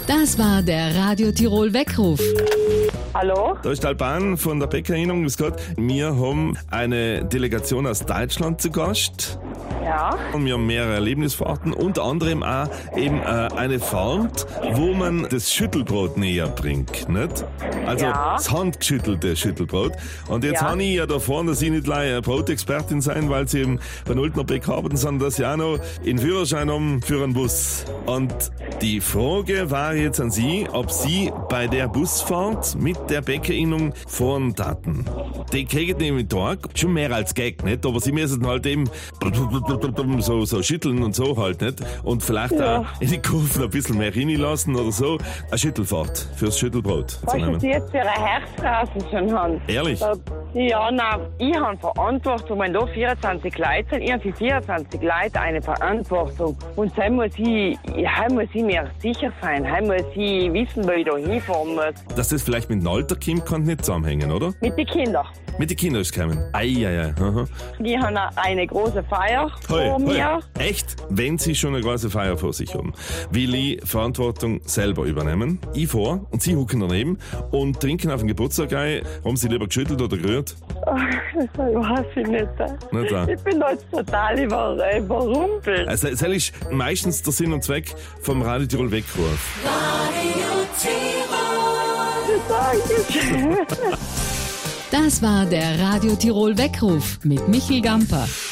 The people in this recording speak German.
Das war der Radio Tirol Weckruf. Hallo? Da ist Alban von der Bäckerinnung. Grüß Gott. Wir haben eine Delegation aus Deutschland zu Gast. Ja. Und wir haben mehrere Erlebnisfahrten, unter anderem auch eben eine Fahrt, wo man das Schüttelbrot näher bringt, nicht? Also das handgeschüttelte Schüttelbrot. Und jetzt habe ich ja davon, dass ich nicht gleich eine Brotexpertin sein, weil sie eben bei Nulltner Bäck haben, sondern dass sie auch noch einen Führerschein haben für einen Bus. Und die Frage war jetzt an Sie, ob Sie bei der Busfahrt mit der Bäckerinnung fahren taten. Die kriegen nämlich Tag schon mehr als Gag, nicht? Aber sie müssen halt eben so schütteln und so halt, nicht? Und vielleicht auch in die Kurven ein bisschen mehr reinlassen oder so. Eine Schüttelfahrt fürs Schüttelbrot. Was Sie jetzt für eine Herzrasen schon haben. Ehrlich? Ja, nein, ich habe Verantwortung, wenn da 24 Leute sind, ich habe für 24 Leute eine Verantwortung. Und dann muss ich mir sicher sein, dann muss ich wissen, wo ich da hinfahren muss. Dass das vielleicht mit dem Alter kommt, kann nicht zusammenhängen, oder? Mit den Kindern. Mit den Kindern ist es gekommen. Ei. Aha. Die haben eine große Feier vor mir. Echt? Wenn Sie schon eine große Feier vor sich haben, will ich Verantwortung selber übernehmen. Ich fahr und Sie hucken daneben und trinken auf den Geburtstag ein. Haben Sie lieber geschüttelt oder gerührt? Das weiß ich nicht. Nicht da. Ich bin jetzt total überrumpelt. Also, das ist meistens der Sinn und Zweck vom Radio Tirol Weckruf. Radio Danke. Das war der Radio Tirol Weckruf mit Michel Gamper.